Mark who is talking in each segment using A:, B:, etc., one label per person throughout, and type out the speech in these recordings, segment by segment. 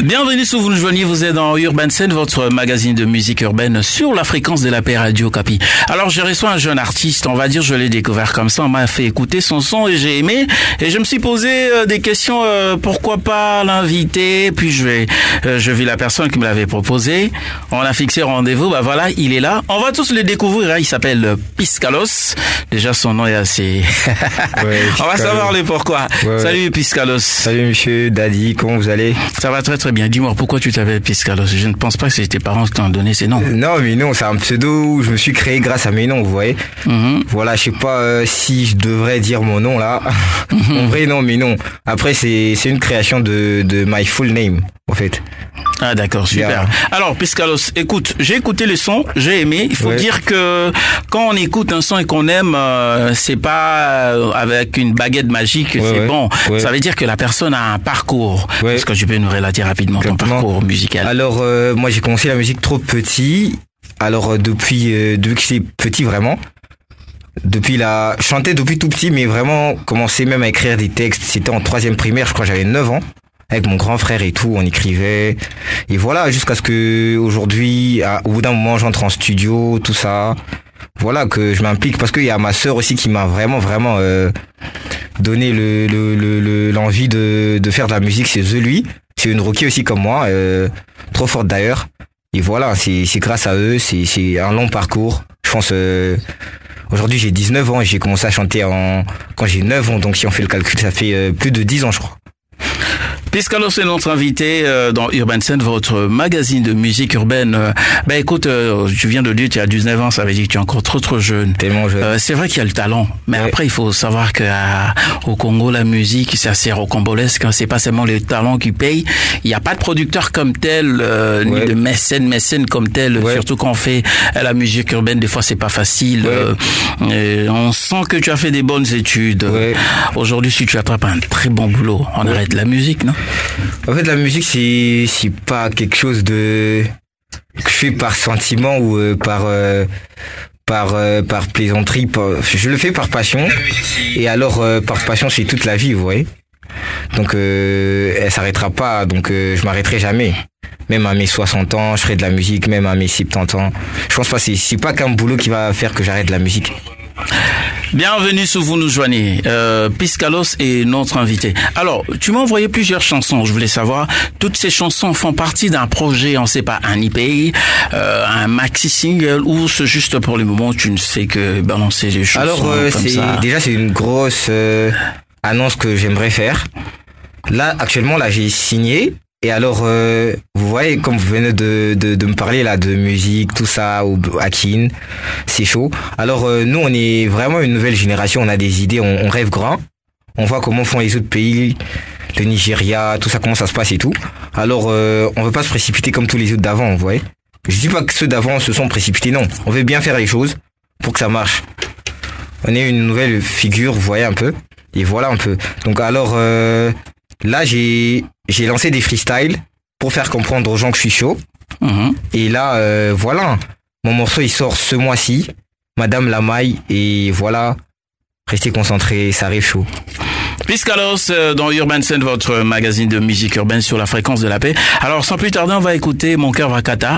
A: Bienvenue si vous nous joignez, vous êtes dans Urban Scene, votre magazine de musique urbaine sur la fréquence de la paix Radio Capi. Alors je reçois un jeune artiste, on va dire, je l'ai découvert comme ça, on m'a fait écouter son son et j'ai aimé. Et je me suis posé des questions, pourquoi pas l'inviter, puis je vis la personne qui me l'avait proposé. On a fixé rendez-vous, bah voilà, il est là. On va tous le découvrir, hein. Il s'appelle Piscalos. Déjà son nom est assez...
B: Ouais,
A: on va savoir le pourquoi.
B: Ouais.
A: Salut Piscalos.
B: Salut monsieur Daddy, comment vous allez?
A: Ça va très très bien. Dis-moi, pourquoi tu t'appelles Piscalos? Je ne pense pas que c'est tes parents qui t'ont donné ces noms.
B: Non mais non, c'est un pseudo où je me suis créé grâce à mes noms, vous voyez. Voilà, je sais pas si je devrais dire mon nom là. En vrai non, mais non. Après c'est une création de my full name en fait.
A: Ah d'accord, super.
B: Yeah.
A: Alors Piscalos, écoute, j'ai écouté le son, j'ai aimé. Il faut dire que quand on écoute un son et qu'on aime, c'est pas avec une baguette magique, c'est bon. Ouais. Ça veut dire que la personne a un parcours. Est-ce que tu peux nous relater rapidement ton parcours musical?
B: Alors moi j'ai commencé la musique trop petit. Alors depuis que j'étais petit vraiment. Chantais depuis tout petit, mais vraiment commencer même à écrire des textes. C'était en 3e primaire, je crois, j'avais 9 ans. Avec mon grand frère et tout, on écrivait. Et voilà, jusqu'à ce que aujourd'hui, au bout d'un moment, j'entre en studio, tout ça. Voilà, que je m'implique. Parce qu'il y a ma sœur aussi qui m'a vraiment donné l'envie de faire de la musique. C'est Lui. C'est une rookie aussi comme moi, trop forte d'ailleurs. Et voilà, c'est grâce à eux, c'est un long parcours. Je pense... Aujourd'hui, j'ai 19 ans et j'ai commencé à chanter quand j'ai 9 ans. Donc, si on fait le calcul, ça fait plus de 10 ans, je crois.
A: Piscalos est notre invité dans Urban Scene, votre magazine de musique urbaine. Ben écoute, tu viens de dire tu as 19 ans, ça veut dire que tu es encore trop jeune.
B: Tellement jeune.
A: C'est vrai qu'il y a le talent, mais après il faut savoir que au Congo la musique c'est assez rocambolesque, hein. C'est pas seulement le talent qui paye. Il n'y a pas de producteur comme tel, ni de mécène comme tel. Surtout quand on fait la musique urbaine, des fois c'est pas facile. On sent que tu as fait des bonnes études. Aujourd'hui, si tu attrapes un très bon boulot, on arrête la musique, non?
B: En fait, la musique, c'est pas quelque chose que je fais par sentiment ou par plaisanterie. Je le fais par passion. Et alors, par passion, c'est toute la vie, vous voyez. Donc, elle s'arrêtera pas. Donc, je m'arrêterai jamais. Même à mes 60 ans, je ferai de la musique. Même à mes 70 ans. Je pense pas, c'est pas qu'un boulot qui va faire que j'arrête la musique.
A: Bienvenue si vous nous joignez. Piscalos est notre invité. Alors, tu m'as envoyé plusieurs chansons. Je voulais savoir, toutes ces chansons font partie d'un projet, on sait pas, un EP, un maxi single, ou c'est juste pour le moment tu ne sais que balancer des chansons.
B: Alors, c'est une grosse annonce que j'aimerais faire. Là, actuellement, j'ai signé. Et alors, vous voyez, comme vous venez de me parler là de musique, tout ça, ou Akin, c'est chaud. Alors, nous, on est vraiment une nouvelle génération, on a des idées, on rêve grand. On voit comment font les autres pays, le Nigeria, tout ça, comment ça se passe et tout. Alors, on veut pas se précipiter comme tous les autres d'avant, vous voyez. Je dis pas que ceux d'avant se sont précipités, non. On veut bien faire les choses pour que ça marche. On est une nouvelle figure, vous voyez un peu. Et voilà un peu. Donc alors... Là, j'ai lancé des freestyles pour faire comprendre aux gens que je suis chaud. Et là, voilà. Mon morceau, il sort ce mois-ci. Madame Lamaille. Et voilà. Restez concentrés, ça arrive chaud.
A: Piscalos dans Urban Scene, votre magazine de musique urbaine sur la fréquence de la paix. Alors, sans plus tarder, on va écouter Mon cœur va kata,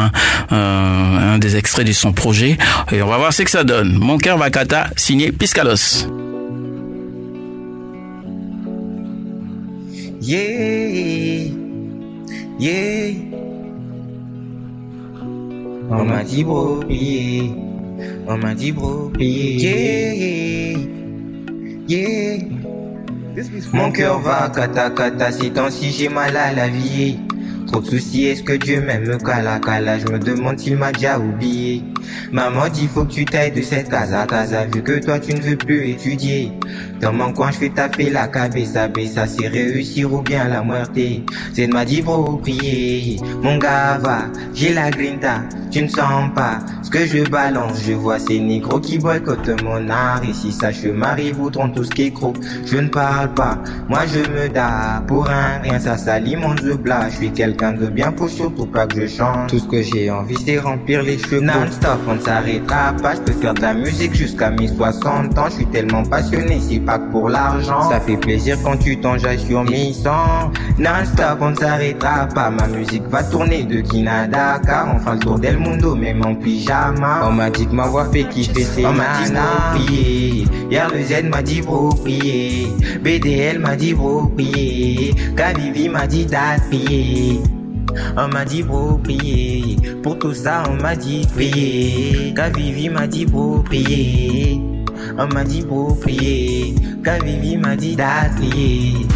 A: un des extraits de son projet. Et on va voir ce que ça donne. Mon cœur va kata, signé Piscalos.
C: Yeah, yeah. On m'a dit bro, yeah. On m'a dit bro, yeah, yeah. Mon cœur va kata kata, ces temps-ci j'ai mal à la vie. Trop de soucis, est-ce que Dieu m'aime kala kala? Je me demande s'il m'a déjà oublié. Maman dit faut que tu t'ailles de cette casa casa, vu que toi tu ne veux plus étudier. Dans mon coin je fais taper la cabeza, ça c'est réussir ou bien la muerte. C'est m'a dit bro prier, mon gars va, j'ai la grinta, tu ne sens pas ce que je balance. Je vois ces négros qui boycottent mon art, et si ça je m'arrive voudront tout ce qui est gros. Je ne parle pas, moi je me dats pour un rien, ça s'alimente de blas. Je suis quelqu'un de bien, faut surtout pas que je chante. Tout ce que j'ai envie c'est remplir les cheveux non-stop. Non-stop, on ne s'arrêtera pas. Je peux faire de la musique jusqu'à mes 60 ans. Je suis tellement passionné, c'est pas que pour l'argent. Ça fait plaisir quand tu t'enjailles sur mes sons. Non-stop, on ne s'arrêtera pas. Ma musique va tourner de Kinada, car on fera le tour del mundo, même en pyjama. On m'a dit que ma voix fait kiffer ses nanas. On m'a dit bro prier. Hier le Z m'a dit bro prier. BDL m'a dit bro prier. Kavivi m'a dit date prier. On m'a dit bro prier. Pour tout ça on m'a dit prier. Kavivi m'a dit bro prier. On m'a dit bro prier. Kavivi m'a dit date prier.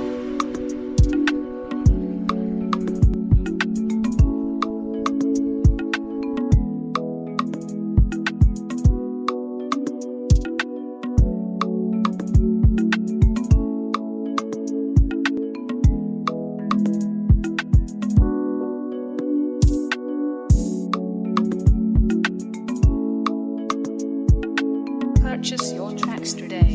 D: Purchase your tracks today.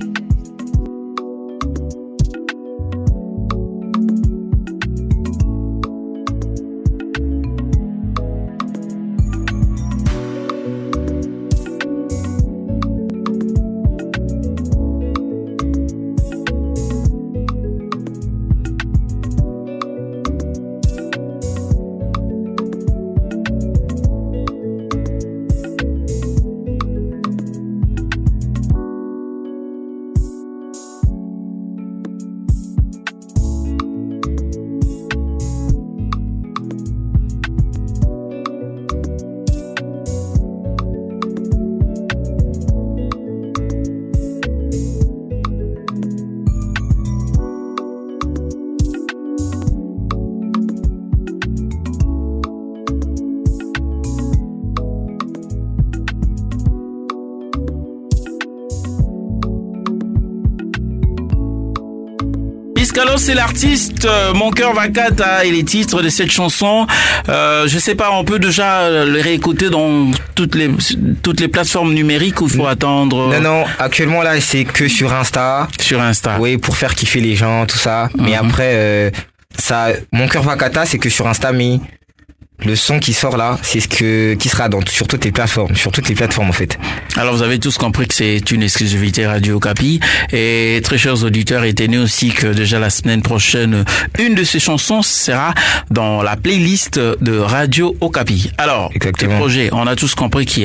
A: Piscalos, c'est l'artiste. Mon cœur va cata et les titres de cette chanson. Je sais pas, on peut déjà les réécouter dans toutes les plateformes numériques ou il faut attendre?
B: Non, actuellement là c'est que sur Insta.
A: Sur Insta.
B: Oui, pour faire kiffer les gens, tout ça. Mais après, ça, Mon cœur va cata, c'est que sur Insta, mais le son qui sort là, c'est qui sera sur toutes les plateformes, en fait.
A: Alors vous avez tous compris que c'est une exclusivité Radio Okapi et très chers auditeurs, retenez aussi que déjà la semaine prochaine, une de ces chansons sera dans la playlist de Radio Okapi. Alors, les projets, on a tous compris qu'il y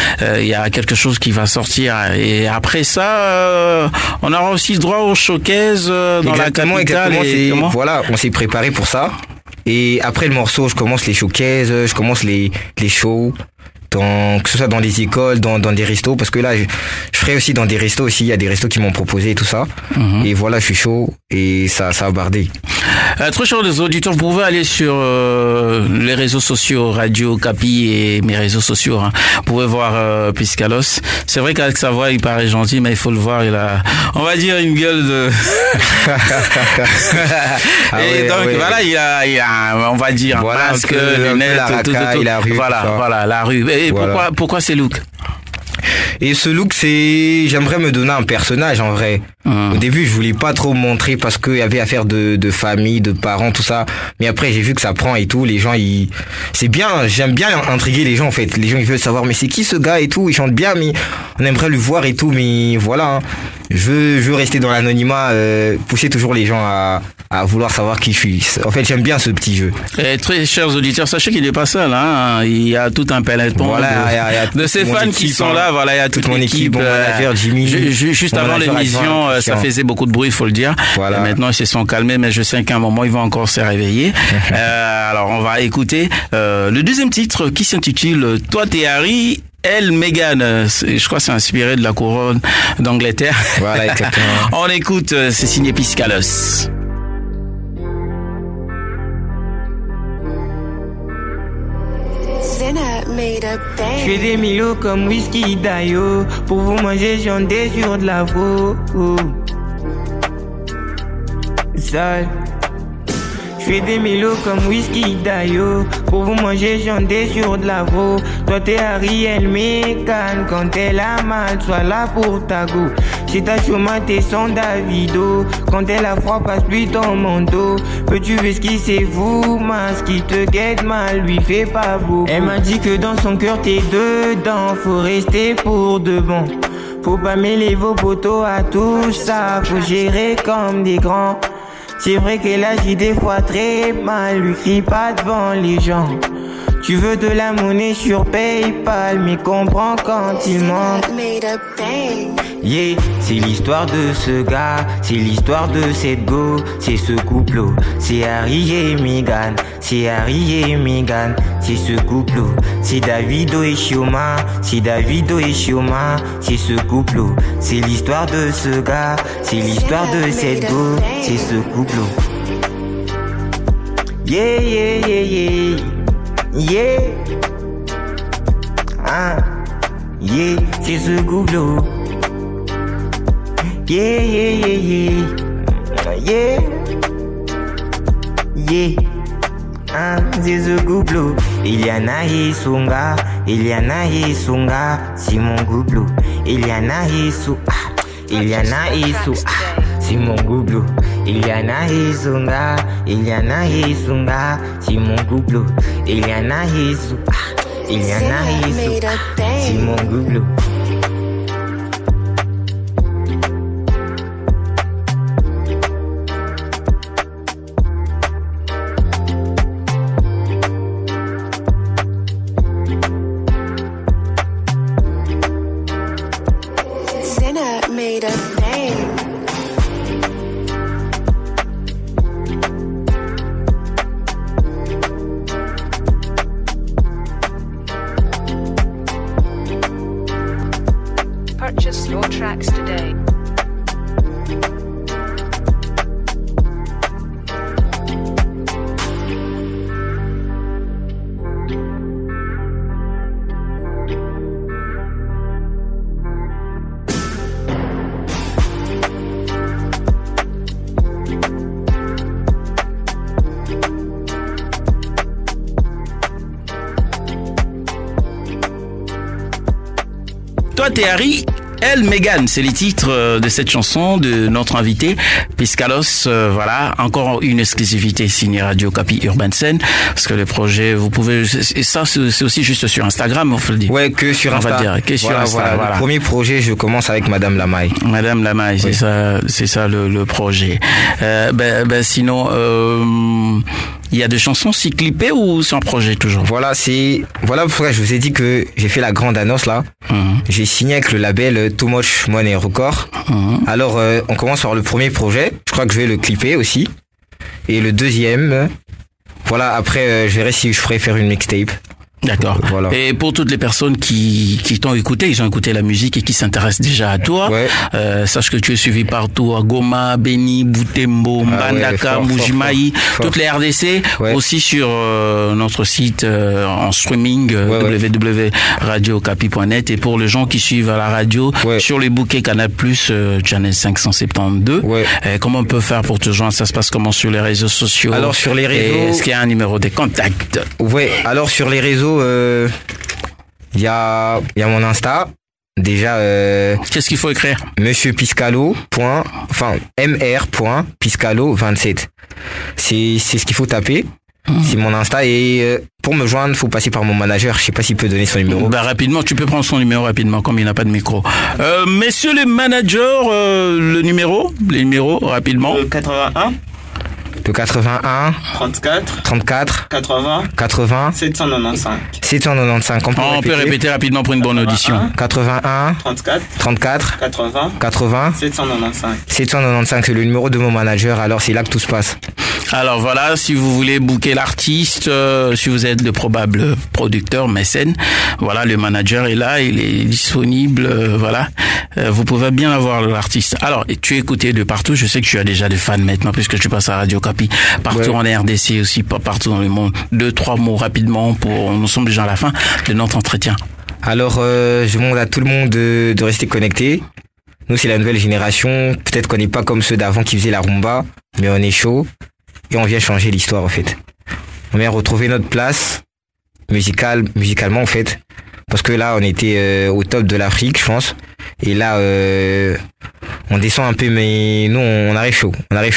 A: a quelque chose qui va sortir et après ça, on aura aussi droit au showcase dans la capitale.
B: Voilà, on s'est préparé pour ça. Et après le morceau, je commence les showcases, je commence les shows, que ce soit dans les écoles, dans des restos, parce que là, je ferai aussi dans des restos aussi, il y a des restos qui m'ont proposé et tout ça. Et voilà, je suis chaud et ça a bardé.
A: Très chers les auditeurs, vous pouvez aller sur les réseaux sociaux Radio Okapi et mes réseaux sociaux. Vous pouvez voir Piscalos. C'est vrai qu'avec sa voix, il paraît gentil, mais il faut le voir, il a, on va dire, une gueule de... voilà, il a, on va dire,
B: voilà,
A: masque, lunettes, tout.
B: La rue,
A: voilà, la rue. Et pourquoi ces looks?
B: Et ce look, j'aimerais me donner un personnage en vrai. Au début, je voulais pas trop montrer parce qu'il y avait affaire de famille, de parents, tout ça. Mais après, j'ai vu que ça prend et tout. Les gens, c'est bien. J'aime bien intriguer les gens en fait. Les gens, ils veulent savoir, mais c'est qui ce gars et tout. Il chante bien, mais on aimerait le voir et tout. Mais voilà, je veux rester dans l'anonymat, pousser toujours les gens à vouloir savoir qui je suis. En fait, j'aime bien ce petit jeu.
A: Et très chers auditeurs, sachez qu'il n'est pas seul. Il y a tout un peloton de ses fans qui sont là. Voilà, il y a toute
B: mon équipe, mon manager Jimmy.
A: Juste avant l'émission, ça faisait beaucoup de bruit, il faut le dire. Voilà. Maintenant, ils se sont calmés, mais je sais qu'à un moment, ils vont encore se réveiller. Alors, on va écouter le deuxième titre qui s'intitule Toi t'es Harry. Elle, Meghan, je crois que c'est inspiré de la couronne d'Angleterre.
B: Voilà, exactement.
A: On écoute, c'est signé Piscalos.
C: Je fais des milos comme whisky d'ayo. Pour vous manger, j'en ai sur de la veau. Sale. Je fais des milos comme whisky d'ayo. Pour vous manger, j'en ai sur de la veau. Toi t'es Harry, elle Meghan. Quand elle a mal, sois là pour ta go. C'est ta Chioma, t'es son Davido. Quand elle a froid, passe-lui ton manteau. Peux-tu esquisser vous, ce qui te guette mal, lui fait pas beau. Elle m'a dit que dans son cœur t'es dedans. Faut rester pour de bon. Faut pas mêler vos poteaux à tout ça. Faut gérer comme des grands. C'est vrai qu'elle agit des fois très mal. Lui crie pas devant les gens. Tu veux de la monnaie sur PayPal, mais comprends quand il manque. Yeah, c'est l'histoire de ce gars, c'est l'histoire de cette go, c'est ce couple, c'est Harry et Meghan, c'est Harry et Meghan, c'est ce couple, c'est Davido et Chioma, c'est Davido et Chioma, c'est ce couple, c'est l'histoire de ce gars, c'est l'histoire de cette go, c'est ce couple. Yeah, yeah, yeah, yeah. Yeah, yeah, c'est ce couple. Yeah, yeah, yeah, yeah, yeah, yeah, c'est ce couple. Eliana et Songa, Eliana et Songa, c'est mon couple. Eliana et Eliana et c'est mon couple. Eliana et Songa, Eliana et Songa, c'est mon couple. Eliana et c'est mon couple.
D: Purchase your tracks today.
A: Toi, t'es Harry, elle, Meghan, c'est les titres de cette chanson de notre invité, Piscalos. Voilà, encore une exclusivité signée Radio Okapi Urban Scene, parce que le projet, vous pouvez, et ça, c'est aussi juste sur Instagram, on peut le dire.
B: Ouais, que sur Insta.
A: On va dire, que sur Insta, voilà.
B: Le premier projet, je commence avec Madame Lamaille.
A: Madame Lamaille, oui. c'est ça le projet. Sinon, il y a des chansons si clippées ou c'est un projet toujours?
B: Voilà pourquoi je vous ai dit que j'ai fait la grande annonce là. J'ai signé avec le label Too Much Money Record. Alors, on commence par le premier projet. Je crois que je vais le clipper aussi. Et le deuxième, voilà, après, je verrai si je ferai faire une mixtape.
A: D'accord.
B: Voilà.
A: Et pour toutes les personnes qui t'ont écouté, ils ont écouté la musique et qui s'intéressent déjà à toi, sache que tu es suivi partout à Goma, Beni, Butembo, Mbandaka, Mujimaï, toutes les RDC, aussi sur notre site en streaming www.radiocapi.net, et pour les gens qui suivent à la radio sur les bouquets Canal+, Channel 572. Comment on peut faire pour te joindre? Ça se passe comment sur les réseaux sociaux?
B: Alors sur les réseaux,
A: est-ce qu'il y a un numéro de contact?
B: Alors sur les réseaux, il y a mon Insta. Déjà,
A: qu'est-ce qu'il faut écrire?
B: Monsieur Piscalo. mr.piscalo27. C'est ce qu'il faut taper. C'est mon Insta, et pour me joindre, faut passer par mon manager. Je sais pas s'il peut donner son numéro.
A: Rapidement, tu peux prendre son numéro rapidement, comme il n'a pas de micro. Messieurs les managers, les numéros rapidement.
E: 81.
B: Le 81 34 80 795.
A: On peut répéter rapidement pour une bonne audition.
B: 81 34 80 795, c'est le numéro de mon manager. Alors c'est là que tout se passe.
A: Alors voilà, si vous voulez booker l'artiste, si vous êtes de probables producteurs, mécènes, voilà, le manager est là, il est disponible, voilà. Vous pouvez bien avoir l'artiste. Alors, tu es écouté de partout, je sais que tu as déjà des fans maintenant, puisque tu passes à Radio Okapi, partout en RDC aussi, partout dans le monde. 2-3 mots rapidement, nous sommes déjà à la fin de notre entretien.
B: Alors, je demande à tout le monde de rester connecté. Nous, c'est la nouvelle génération, peut-être qu'on n'est pas comme ceux d'avant qui faisaient la rumba, mais on est chaud. Et on vient changer l'histoire, en fait. On vient retrouver notre place musicalement, en fait, parce que là, on était au top de l'Afrique, je pense. Et là, on descend un peu, mais nous, on arrive chaud.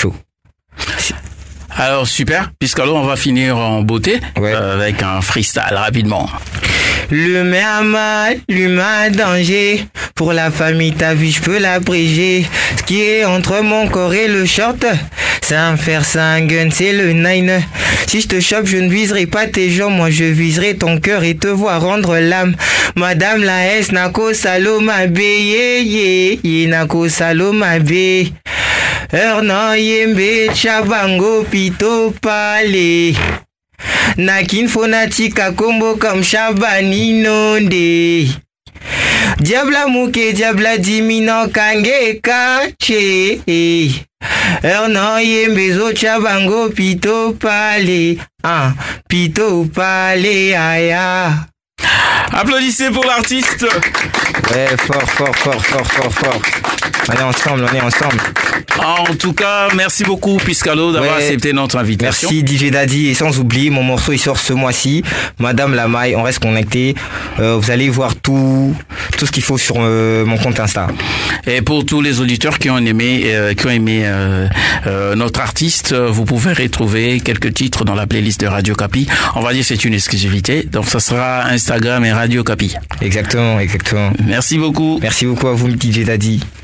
A: Alors super, puisqu'alors on va finir en beauté avec un freestyle rapidement.
C: L'humain a mal, l'humain a danger. Pour la famille, ta vie, je peux l'abréger. Ce qui est entre mon corps et le short, c'est un fer, c'est un gun, c'est le 9. Si je te chope, je ne viserai pas tes jambes. Moi, je viserai ton cœur et te voir rendre l'âme. Madame la S, nako saloma be, ye, nako saloma be. Erno yembe, chabango, pito pale. Nakin fonatika combo comme Shabani Nonde. Diabla muke, diabla dimino kange kache. Erno yembe zo chabango pito pale. Pito pale aya.
A: Applaudissez pour l'artiste.
B: Ouais, fort. On est ensemble.
A: En tout cas, merci beaucoup Piscalo d'avoir accepté notre invitation.
B: Merci DJ Daddy, et sans oublier, mon morceau il sort ce mois-ci, Madame Lamaille, on reste connecté. Vous allez voir tout ce qu'il faut sur mon compte Insta.
A: Et pour tous les auditeurs qui ont aimé notre artiste, vous pouvez retrouver quelques titres dans la playlist de Radio Kapi. On va dire que c'est une exclusivité, donc ça sera Instagram et Radio Kapi.
B: Exactement.
A: Merci beaucoup.
B: Merci beaucoup à vous DJ Daddy.